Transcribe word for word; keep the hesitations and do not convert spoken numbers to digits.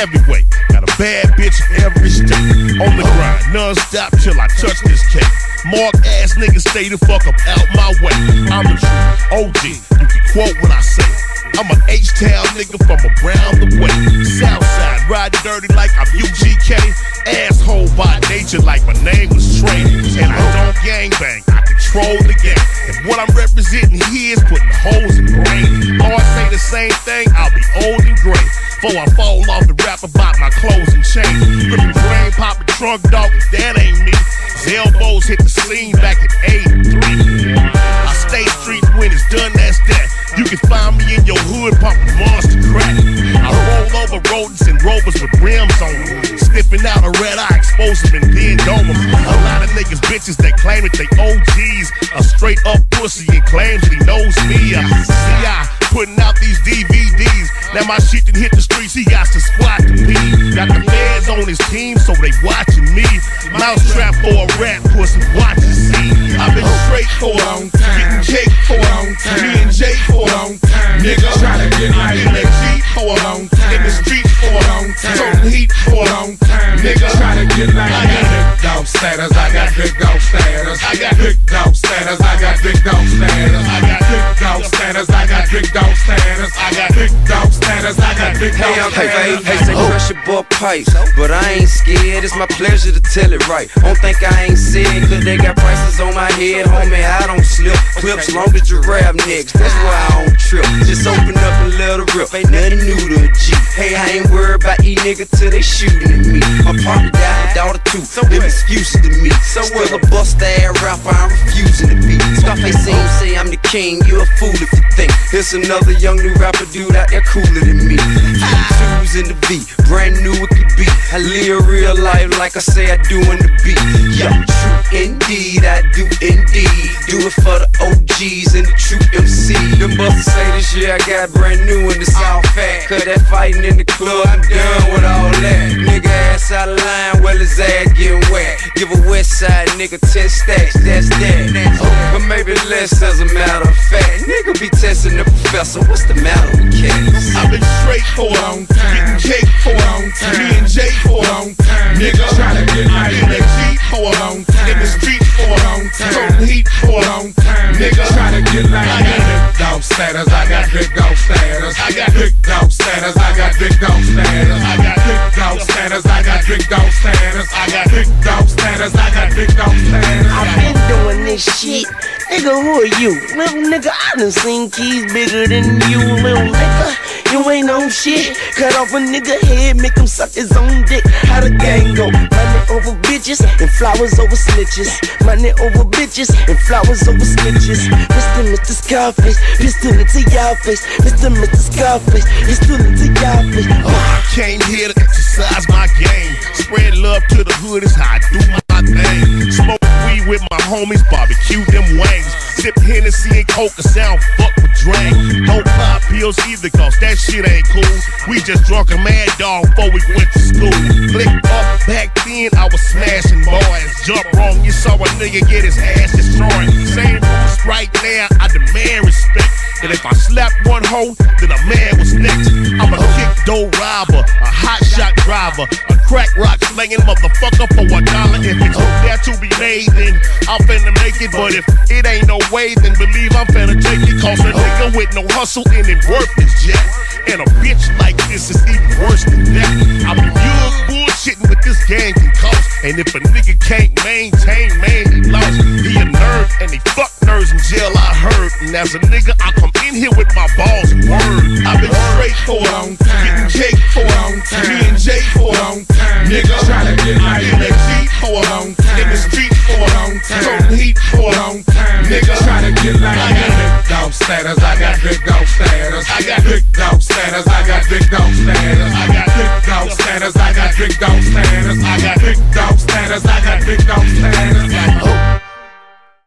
heavyweight. Got a bad bitch every state. On the grind, non-stop till I touch this cake. Mark ass niggas stay the fuck up out my way. I'm the true O G, you can quote what I say. I'm an H-Town nigga from around the way. Southside, ride dirty like I'm U G K. Asshole by nature like my name was Trey. And I don't gangbang, I control the game. If what I'm representing here is putting holes in brain, or I say the same thing, I'll be old and gray. Before I fall off and rap about my clothes and chain. Ripping brain, popping trunk, dog, that ain't me. His elbows hit the scene back in eighty-three. I stay street when it's done, that's that. You can find me in your hood pumping monster crack. I roll over rodents and rovers with rims on them. Sniffing out a red eye, expose them and then dome them. A lot of niggas, bitches that claim that they O Gs. A straight up pussy and claims that he knows me. I see I putting out these D V Ds. Now my shit done hit the streets, he got to squat to pee. Got the feds on his team, so they watching me. Mousetrap for a rat pussy, watch and see. I've been straight for a long time, getting cake for a long time, me and Jay for a long time, nigga. Try to get like in the Jeep for a long time, in the streets for a long time, toting heat for a long time, nigga. Try to get like I got big dog status, I got big dog status, I got big dog status, I got big dog status, I got big dog status, I got big dog status, I got big dog status, I got big dog status. Hey, hey, hey, say pressure bought pipes, but I ain't scared. It's my pleasure to tell it right. Don't think I ain't said, cause they got prices on my head, homie. I don't slip. Clips long as giraffe necks, that's why I don't trip. Just open up and let it rip. Ain't nothing new to a G. Hey, I ain't worried about E nigga till they shooting at me. My partner died, my daughter too. Them excuses to me. So still a bust ass rapper, I'm refusing to be. Scarface seems say I'm the king. You a fool if you think there's another young new rapper dude out there cooler than me. Twos in the beat, brand new it could be. I live real life like I say I do in the beat. Yeah, true indeed, I do indeed. Do it for the O Gs and the true M C. Them busters say this year I got brand new in the South Fat. Cause that fighting in the club, I'm done with all that. Nigga ass out of line, well his ass getting wet. Give a west side nigga ten stacks, that's that. Oh, but maybe less as a matter of fact. Nigga be testing the professor, what's the matter with cats? I've been straight for a long time, getting cake for a long time, me and Jay for a long time, nigga. Try to get like in the Jeep for a long time, in the streets for a long time, toting heat for a long time, nigga. Try to get like I got big dog status, I got big dog status, I got big dog status, I got big dog status, I got big dog status, I got big dog status, I got big dog status, I got big dog status. I've been doing this shit, nigga. Who are you, little nigga? I done seen keys bigger than you, little nigga. You ain't on shit. Cut off a nigga head, make him suck his own dick. How the gang go? Money over bitches and flowers over snitches. Money over bitches and flowers over snitches. Mister Mister Scarface, pistol into y'all face. Mister Mister Scarface, pistol into y'all face. Oh, I came here to exercise my game. Spread love to the hood is how I do my thing. Smoke weed with my homies, barbecue them wings. Sip Hennessy and Coke, a sound fuck with drink. Don't pop pills either, cause that shit ain't cool. We just drunk a mad dog before we went to school. Click up, back then I was smashing boys. Jump wrong, you saw a nigga get his ass destroyed. Same rules right now, I demand respect. And if I slap one hoe, then a man was next. I'm a kick door robber, a hot shot driver, a crack rock slinging motherfucker for a dollar. If it's there to be made, then I'm finna make it. But if it ain't no way, then believe I'm finna take it. Cause a nigga with no hustle and it worth his jack. And a bitch like this is even worse than that. I mean, you're bullshitting with this gang can cost. And if a nigga can't maintain, man, he lost. He a nerd and he fuck nerds in jail, I heard. And as a nigga, I come in here with my balls and word. I've been straight for a long time, getting cake for a long time, me and Jay for a long time, nigga. Try to get like in the Jeep for a long time, in the streets for a long time, toting heat for a long time, nigga. Try to get like I got big dog status, I got big dog status, I got big dog status, I got big dog status, I got big dog status, I got big dog status, I got big dog status, I got big dog status.